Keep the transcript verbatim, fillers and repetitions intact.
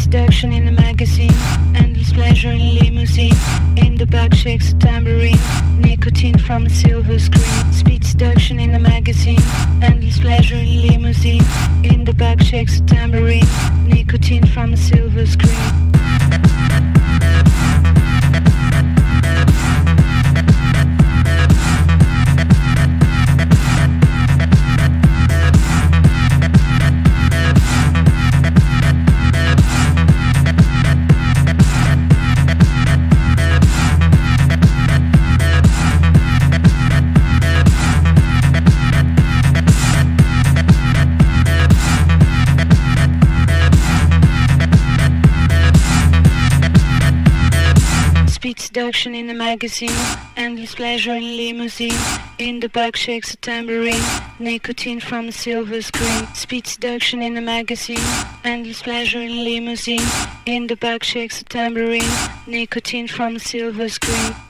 seduction in the magazine, endless pleasure in limousine. In the back shakes a tambourine, nicotine from a silver screen. Speed seduction in the magazine, endless pleasure in limousine. In the back shakes a tambourine, nicotine from a silver screen. Seduction in the magazine, endless pleasure in limousine. In the back shakes a tambourine, nicotine from a silver screen. Speed seduction in the magazine, endless pleasure in limousine. In the back shakes a tambourine, nicotine from a silver screen.